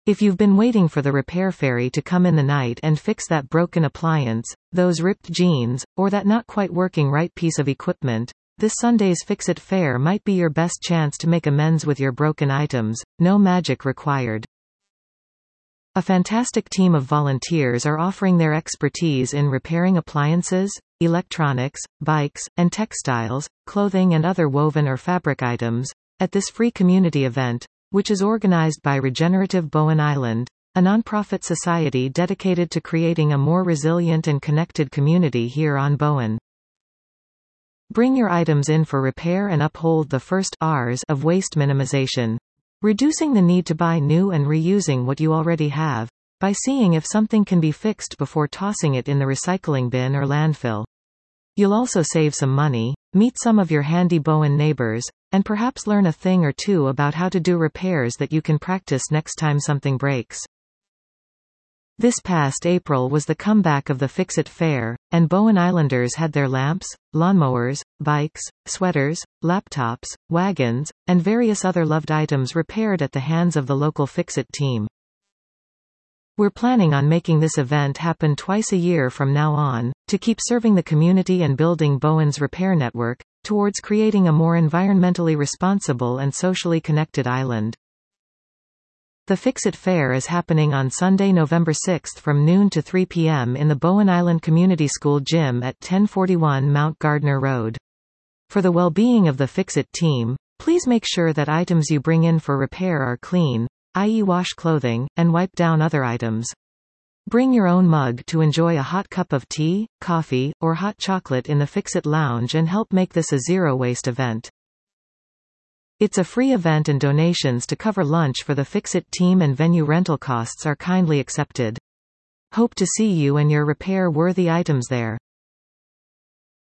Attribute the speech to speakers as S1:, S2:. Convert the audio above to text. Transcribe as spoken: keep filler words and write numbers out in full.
S1: If you've been waiting for the repair fairy to come in the night and fix that broken appliance, those ripped jeans, or that not quite working right piece of equipment, this Sunday's Fix-It Fair might be your best chance to make amends with your broken items. No magic required. A fantastic team of volunteers are offering their expertise in repairing appliances, electronics, bikes, and textiles, clothing and other woven or fabric items, at this free community event, which is organized by Regenerative Bowen Island, a nonprofit society dedicated to creating a more resilient and connected community here on Bowen. Bring your items in for repair and uphold the first R's of waste minimization. Reducing the need to buy new and reusing what you already have, by seeing if something can be fixed before tossing it in the recycling bin or landfill. You'll also save some money, meet some of your handy Bowen neighbors, and perhaps learn a thing or two about how to do repairs that you can practice next time something breaks. This past April was the comeback of the Fix-It Fair, and Bowen Islanders had their lamps, lawnmowers, bikes, sweaters, laptops, wagons, and various other loved items repaired at the hands of the local Fix-It team. We're planning on making this event happen twice a year from now on, to keep serving the community and building Bowen's repair network, towards creating a more environmentally responsible and socially connected island. The Fix-It Fair is happening on Sunday, November sixth from noon to three p m in the Bowen Island Community School gym at ten forty-one Mount Gardner Road. For the well-being of the Fix-It team, please make sure that items you bring in for repair are clean, that is wash clothing, and wipe down other items. Bring your own mug to enjoy a hot cup of tea, coffee, or hot chocolate in the Fix-It Lounge and help make this a zero-waste event. It's a free event and donations to cover lunch for the Fix-It team and venue rental costs are kindly accepted. Hope to see you and your repair-worthy items there.